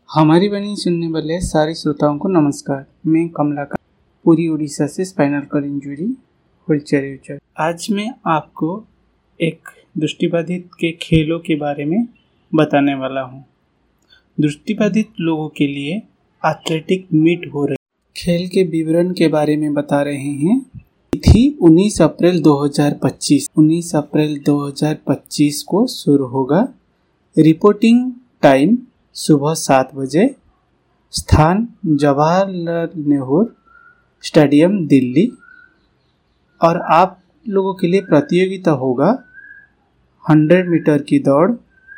हमारी वाणी सुनने वाले सारे श्रोताओं को नमस्कार। मैं कमलाकांत, पूरी उड़ीसा से स्पाइनल कॉर्ड इंजरी व्हीलचेयर। आज मैं आपको एक दृष्टिबाधित के खेलों के बारे में बताने वाला हूँ। दृष्टिबाधित लोगों के लिए एथलेटिक मीट हो रही। खेल के विवरण के बारे में बता रहे हैं। तिथि 19 अप्रैल 2025। 19 अप्रैल 2025 को शुरू होगा। रिपोर्टिंग टाइम सुबह 7 बजे। स्थान जवाहरलाल नेहरू स्टेडियम दिल्ली। और आप लोगों के लिए प्रतियोगिता होगा 100 मीटर की दौड़,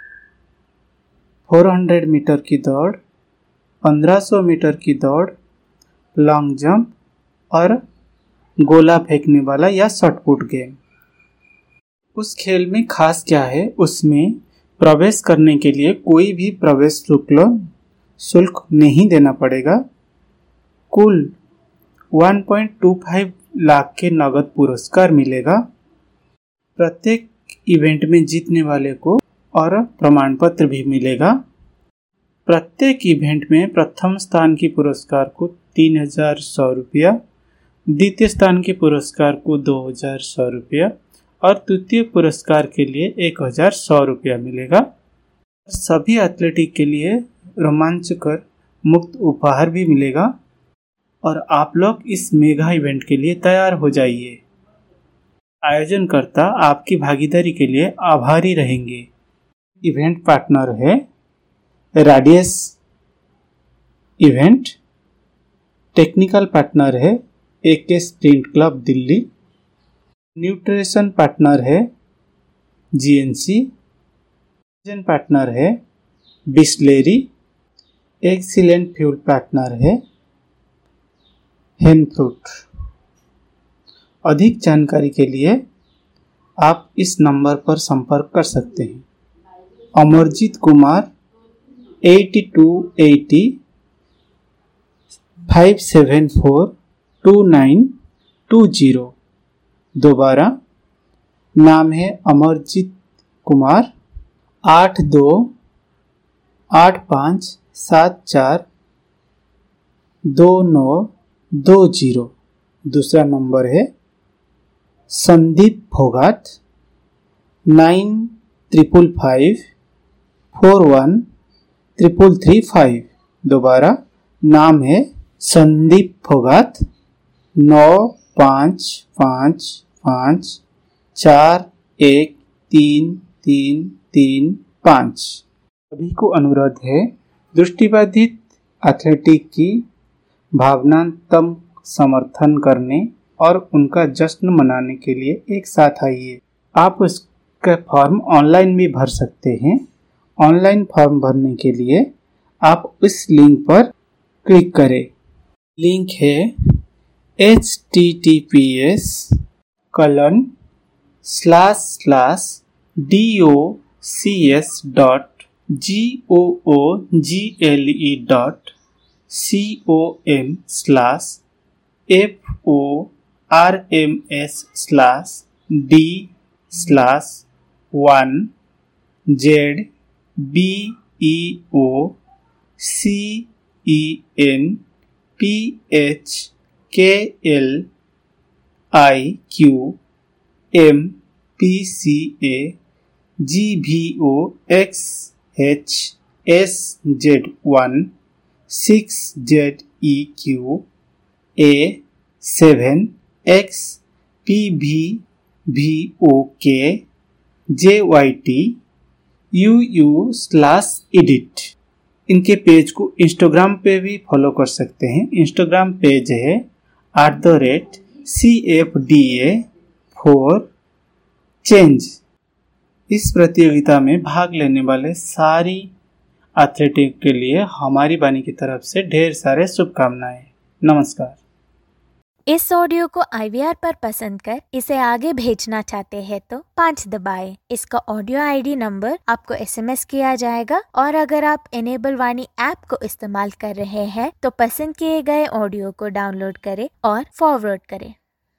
400 मीटर की दौड़, 1500 मीटर की दौड़, लॉन्ग जंप और गोला फेंकने वाला या शॉटपुट गेम। उस खेल में खास क्या है, उसमें प्रवेश करने के लिए कोई भी प्रवेश शुल्क नहीं देना पड़ेगा। कुल 1.25 लाख के नगद पुरस्कार मिलेगा। प्रत्येक इवेंट में जीतने वाले को और प्रमाण पत्र भी मिलेगा। प्रत्येक इवेंट में प्रथम स्थान के पुरस्कार को 3100 रुपया, द्वितीय स्थान के पुरस्कार को 2100 रुपया और तृतीय पुरस्कार के लिए 1100 रुपया मिलेगा। सभी एथलेटिक के लिए रोमांचकर मुफ्त उपहार भी मिलेगा और आप लोग इस मेगा इवेंट के लिए तैयार हो जाइए। आयोजनकर्ता आपकी भागीदारी के लिए आभारी रहेंगे। इवेंट पार्टनर है रेडियस इवेंट। टेक्निकल पार्टनर है AK sprint club Delhi. Nutrition partner है GNC। पार्टनर है बिस्लेरी। एक्सीलेंट फ्यूल पार्टनर है हेनफ्रूट। अधिक जानकारी के लिए आप इस नंबर पर संपर्क कर सकते हैं। अमरजीत कुमार 8280 574 2920। दोबारा नाम है अमरजीत कुमार 8285742920। दूसरा नंबर है संदीप फोगाट 9555413335। दोबारा नाम है संदीप फोगाट 9555413335। सभी को अनुरोध है, दृष्टिबाधित एथलेटिक की भावनात्मक समर्थन करने और उनका जश्न मनाने के लिए एक साथ आइए। आप उसका फॉर्म ऑनलाइन भी भर सकते हैं। ऑनलाइन फॉर्म भरने के लिए आप इस लिंक पर क्लिक करें। लिंक है HTTPS://D/1JBEO/CN/PCA/GVO/XHSZ1/6ZEQ/A7X/PBVOK/JYT। इनके पेज को इंस्टाग्राम पे भी फॉलो कर सकते हैं। इंस्टाग्राम पेज है @CFDA4Change। इस प्रतियोगिता में भाग लेने वाले सारी एथलेटिक के लिए हमारी वाणी की तरफ से ढेर सारे शुभकामनाएं। नमस्कार। इस ऑडियो को IVR पर पसंद कर इसे आगे भेजना चाहते हैं तो 5 दबाएं। इसका ऑडियो ID नंबर आपको SMS किया जाएगा और अगर आप इनेबल वाणी ऐप को इस्तेमाल कर रहे हैं तो पसंद किए गए ऑडियो को डाउनलोड करें और फॉरवर्ड करें।